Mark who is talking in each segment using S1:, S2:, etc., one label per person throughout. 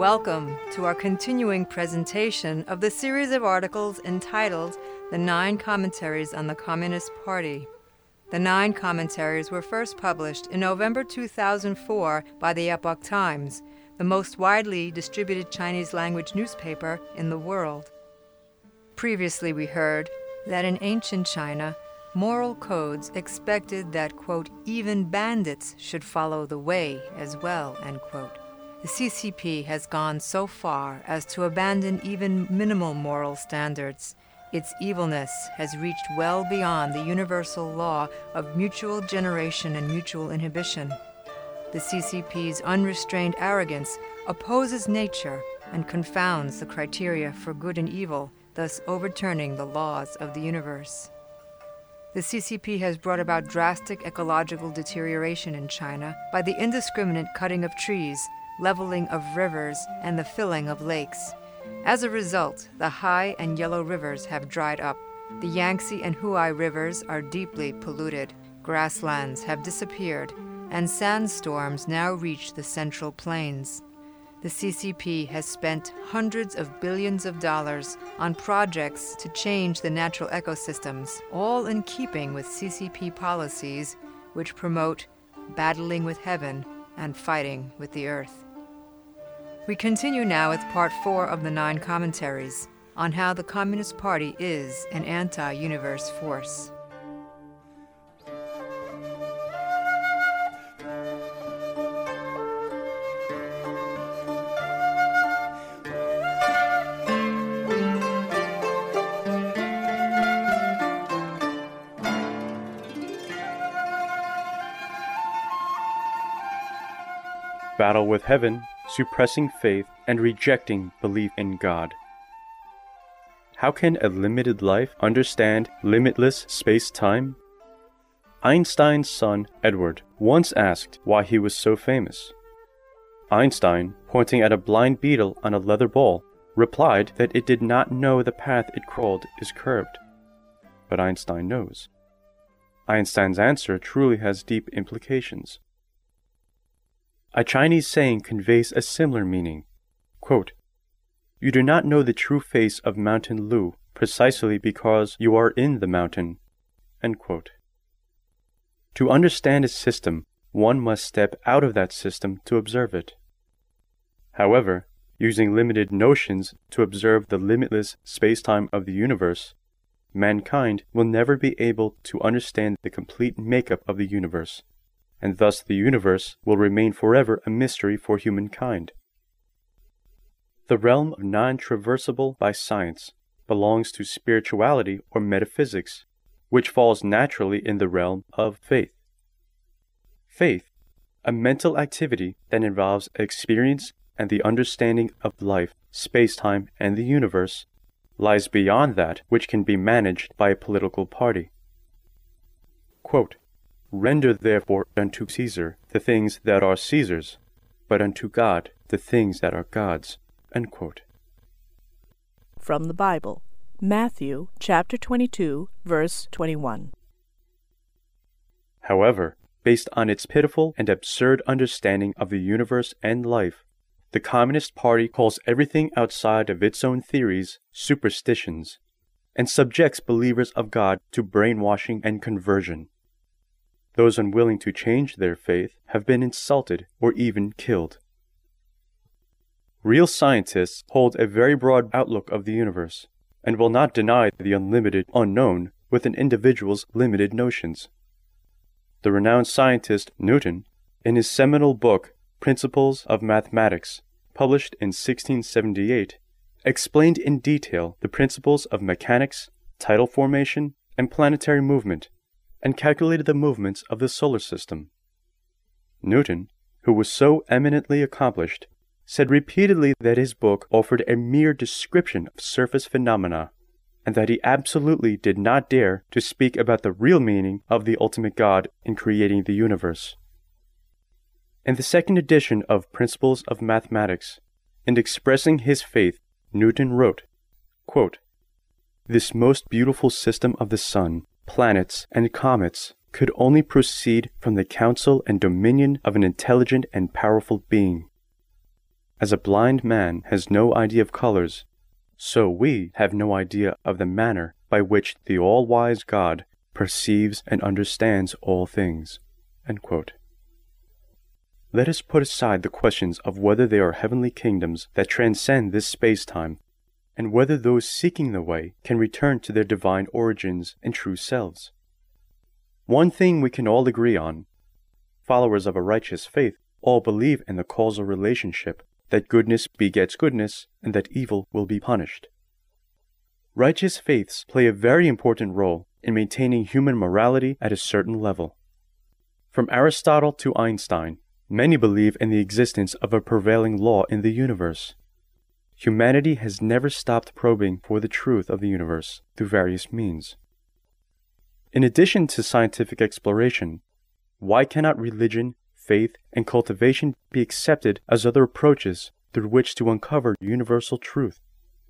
S1: Welcome to our continuing presentation of the series of articles entitled The 9 Commentaries on the Communist Party. The 9 commentaries were first published in November 2004 by the Epoch Times, the most widely distributed Chinese language newspaper in the world. Previously we heard that in ancient China, moral codes expected that, quote, even bandits should follow the way as well, end quote. The CCP has gone so far as to abandon even minimal moral standards. Its evilness has reached well beyond the universal law of mutual generation and mutual inhibition. The CCP's unrestrained arrogance opposes nature and confounds the criteria for good and evil, thus overturning the laws of the universe. The CCP has brought about drastic ecological deterioration in China by the indiscriminate cutting of trees, leveling of rivers, and the filling of lakes. As a result, the Hai and Yellow rivers have dried up. The Yangtze and Huai rivers are deeply polluted. Grasslands have disappeared, and sandstorms now reach the Central Plains. The CCP has spent hundreds of billions of dollars on projects to change the natural ecosystems, all in keeping with CCP policies which promote battling with heaven and fighting with the earth. We continue now with part 4 of the 9 commentaries on how the Communist Party is an anti-universe force.
S2: Battle with heaven, suppressing faith, and rejecting belief in God. How can a limited life understand limitless space-time? Einstein's son, Edward, once asked why he was so famous. Einstein, pointing at a blind beetle on a leather ball, replied that it did not know the path it crawled is curved. But Einstein knows. Einstein's answer truly has deep implications. A Chinese saying conveys a similar meaning. Quote, "You do not know the true face of Mountain Lu precisely because you are in the mountain." End quote. To understand a system, one must step out of that system to observe it. However, using limited notions to observe the limitless space-time of the universe, mankind will never be able to understand the complete makeup of the universe, and thus the universe will remain forever a mystery for humankind. The realm of non-traversable by science belongs to spirituality or metaphysics, which falls naturally in the realm of faith. Faith, a mental activity that involves experience and the understanding of life, space-time, and the universe, lies beyond that which can be managed by a political party. Quote, "Render therefore unto Caesar the things that are Caesar's, but unto God the things that are God's." End quote.
S3: From the Bible, Matthew chapter 22, verse 21.
S2: However, based on its pitiful and absurd understanding of the universe and life, the Communist Party calls everything outside of its own theories superstitions, and subjects believers of God to brainwashing and conversion. Those unwilling to change their faith have been insulted or even killed. Real scientists hold a very broad outlook of the universe, and will not deny the unlimited unknown with an individual's limited notions. The renowned scientist Newton, in his seminal book Principles of Mathematics, published in 1678, explained in detail the principles of mechanics, tidal formation, and planetary movement, and calculated the movements of the solar system. Newton, who was so eminently accomplished, said repeatedly that his book offered a mere description of surface phenomena, and that he absolutely did not dare to speak about the real meaning of the ultimate God in creating the universe. In the second edition of Principles of Mathematics, in expressing his faith, Newton wrote, quote, "This most beautiful system of the sun, planets, and comets could only proceed from the counsel and dominion of an intelligent and powerful being. As a blind man has no idea of colors, so we have no idea of the manner by which the all-wise God perceives and understands all things." End quote. Let us put aside the questions of whether they are heavenly kingdoms that transcend this space-time, and whether those seeking the way can return to their divine origins and true selves. One thing we can all agree on: followers of a righteous faith all believe in the causal relationship that goodness begets goodness and that evil will be punished. Righteous faiths play a very important role in maintaining human morality at a certain level. From Aristotle to Einstein, many believe in the existence of a prevailing law in the universe. Humanity has never stopped probing for the truth of the universe through various means. In addition to scientific exploration, why cannot religion, faith, and cultivation be accepted as other approaches through which to uncover universal truth?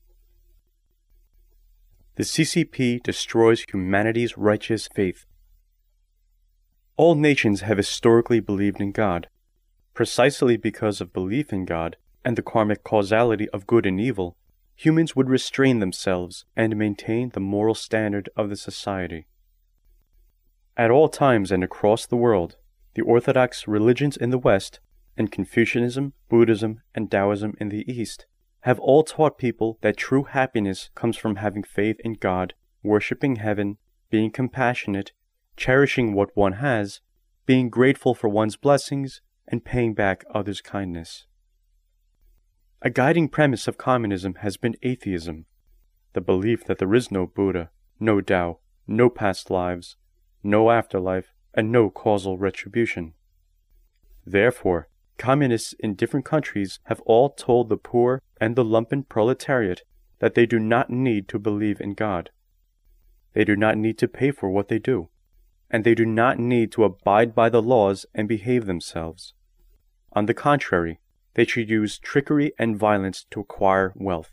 S2: The CCP destroys humanity's righteous faith. All nations have historically believed in God. Precisely because of belief in God and the karmic causality of good and evil, humans would restrain themselves and maintain the moral standard of the society. At all times and across the world, the orthodox religions in the West, and Confucianism, Buddhism, and Taoism in the East, have all taught people that true happiness comes from having faith in God, worshipping heaven, being compassionate, cherishing what one has, being grateful for one's blessings, and paying back others' kindness. A guiding premise of communism has been atheism, the belief that there is no Buddha, no Tao, no past lives, no afterlife, and no causal retribution. Therefore, communists in different countries have all told the poor and the lumpen proletariat that they do not need to believe in God. They do not need to pay for what they do, and they do not need to abide by the laws and behave themselves. On the contrary, they should use trickery and violence to acquire wealth.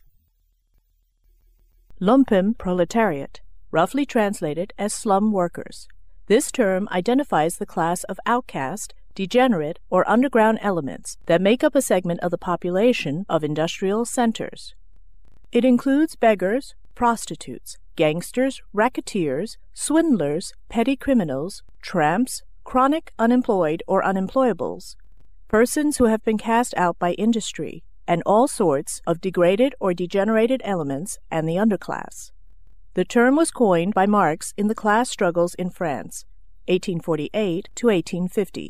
S3: Lumpen proletariat, roughly translated as slum workers. This term identifies the class of outcast, degenerate, or underground elements that make up a segment of the population of industrial centers. It includes beggars, prostitutes, gangsters, racketeers, swindlers, petty criminals, tramps, chronic unemployed or unemployables, persons who have been cast out by industry, and all sorts of degraded or degenerated elements and the underclass. The term was coined by Marx in the class struggles in France, 1848 to 1850.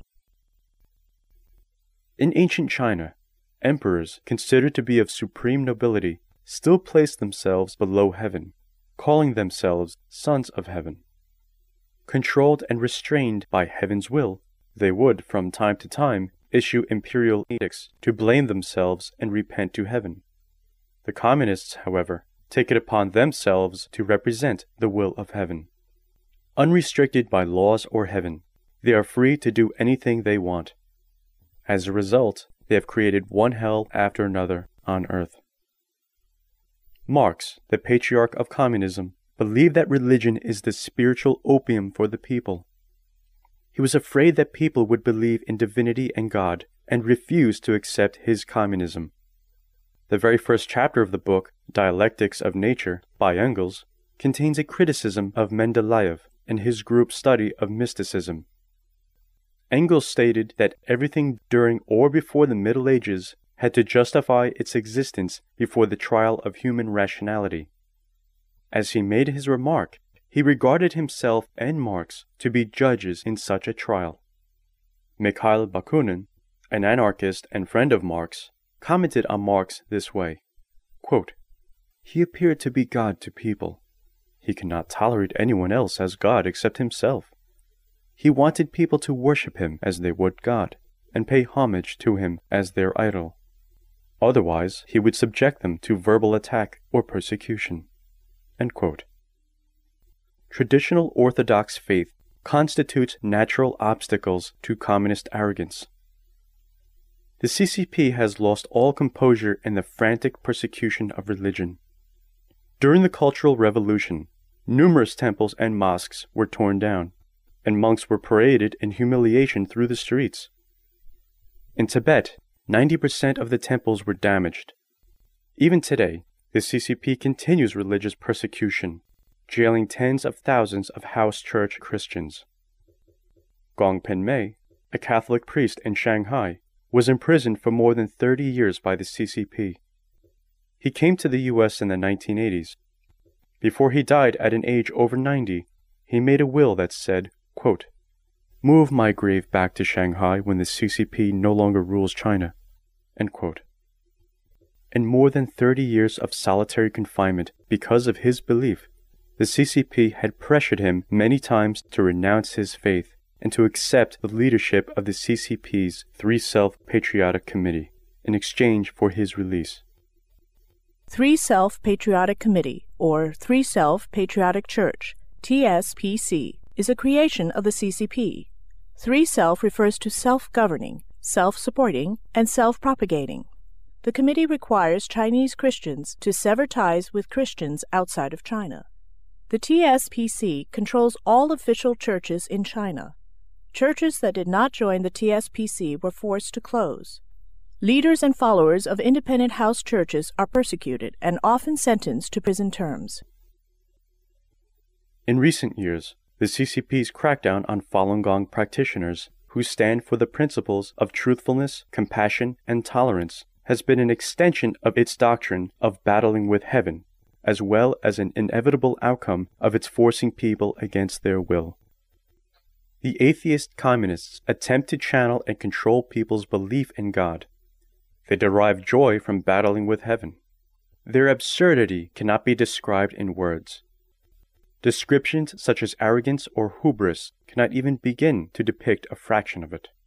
S2: In ancient China, emperors considered to be of supreme nobility still placed themselves below heaven, calling themselves sons of heaven. Controlled and restrained by heaven's will, they would, from time to time, issue imperial edicts to blame themselves and repent to heaven. The communists, however, take it upon themselves to represent the will of heaven. Unrestricted by laws or heaven, they are free to do anything they want. As a result, they have created one hell after another on earth. Marx, the patriarch of communism, believed that religion is the spiritual opium for the people. He was afraid that people would believe in divinity and God and refuse to accept his communism. The very first chapter of the book, Dialectics of Nature, by Engels, contains a criticism of Mendeleev and his group's study of mysticism. Engels stated that everything during or before the Middle Ages had to justify its existence before the trial of human rationality. As he made his remark, he regarded himself and Marx to be judges in such a trial. Mikhail Bakunin, an anarchist and friend of Marx, commented on Marx this way, quote, "He appeared to be God to people. He cannot tolerate anyone else as God except himself. He wanted people to worship him as they would God, and pay homage to him as their idol. Otherwise, he would subject them to verbal attack or persecution." End quote. Traditional Orthodox faith constitutes natural obstacles to communist arrogance. The CCP has lost all composure in the frantic persecution of religion. During the Cultural Revolution, numerous temples and mosques were torn down, and monks were paraded in humiliation through the streets. In Tibet, 90% of the temples were damaged. Even today, the CCP continues religious persecution, jailing tens of thousands of house church Christians. Gong Pengmei, a Catholic priest in Shanghai, was imprisoned for more than 30 years by the CCP. He came to the U.S. in the 1980s. Before he died at an age over 90, he made a will that said, quote, "Move my grave back to Shanghai when the CCP no longer rules China." End quote. In more than 30 years of solitary confinement because of his belief, the CCP had pressured him many times to renounce his faith and to accept the leadership of the CCP's Three Self Patriotic Committee in exchange for his release.
S3: Three Self Patriotic Committee, or Three Self Patriotic Church, TSPC, is a creation of the CCP. Three Self refers to self-governing, self-supporting, and self-propagating. The committee requires Chinese Christians to sever ties with Christians outside of China. The TSPC controls all official churches in China. Churches that did not join the TSPC were forced to close. Leaders and followers of independent house churches are persecuted and often sentenced to prison terms.
S2: In recent years, the CCP's crackdown on Falun Gong practitioners who stand for the principles of truthfulness, compassion, and tolerance has been an extension of its doctrine of battling with heaven, as well as an inevitable outcome of its forcing people against their will. The atheist communists attempt to channel and control people's belief in God. They derive joy from battling with heaven. Their absurdity cannot be described in words. Descriptions such as arrogance or hubris cannot even begin to depict a fraction of it.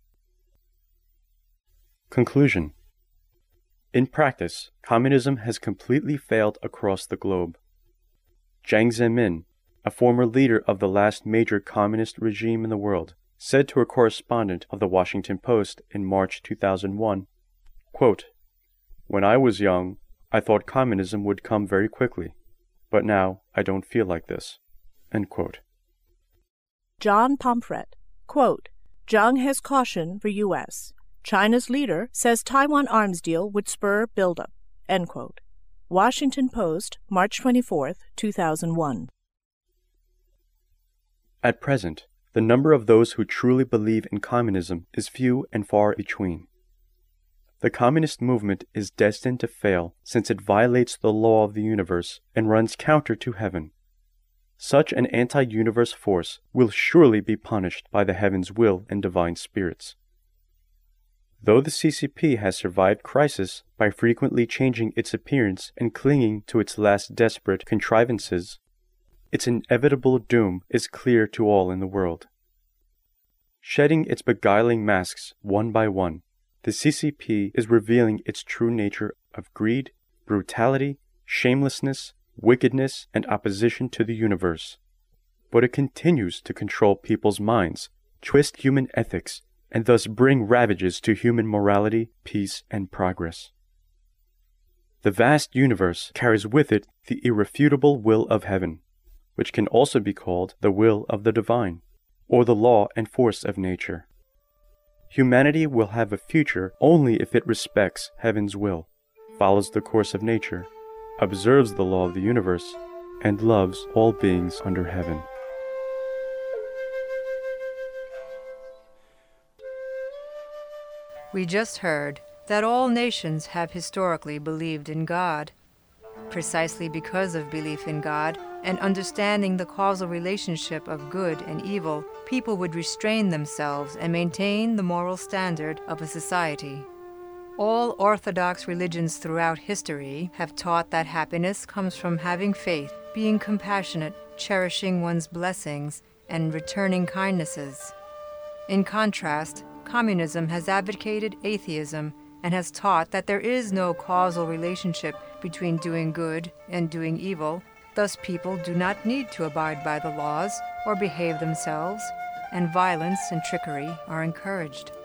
S2: Conclusion. In practice, communism has completely failed across the globe. Jiang Zemin, a former leader of the last major communist regime in the world, said to a correspondent of the Washington Post in March 2001, quote, "When I was young, I thought communism would come very quickly, but now I don't feel like this." End quote.
S3: John Pomfret, quote, "Jiang has caution for U.S. China's leader says Taiwan arms deal would spur buildup." End quote. Washington Post, March 24, 2001.
S2: At present, the number of those who truly believe in communism is few and far between. The communist movement is destined to fail since it violates the law of the universe and runs counter to heaven. Such an anti-universe force will surely be punished by the heaven's will and divine spirits. Though the CCP has survived crisis by frequently changing its appearance and clinging to its last desperate contrivances, its inevitable doom is clear to all in the world. Shedding its beguiling masks one by one, the CCP is revealing its true nature of greed, brutality, shamelessness, wickedness, and opposition to the universe. But it continues to control people's minds, twist human ethics, and thus bring ravages to human morality, peace, and progress. The vast universe carries with it the irrefutable will of heaven, which can also be called the will of the divine, or the law and force of nature. Humanity will have a future only if it respects heaven's will, follows the course of nature, observes the law of the universe, and loves all beings under heaven.
S1: We just heard that all nations have historically believed in God. Precisely because of belief in God and understanding the causal relationship of good and evil, people would restrain themselves and maintain the moral standard of a society. All orthodox religions throughout history have taught that happiness comes from having faith, being compassionate, cherishing one's blessings, and returning kindnesses. In contrast, communism has advocated atheism and has taught that there is no causal relationship between doing good and doing evil. Thus, people do not need to abide by the laws or behave themselves, and violence and trickery are encouraged.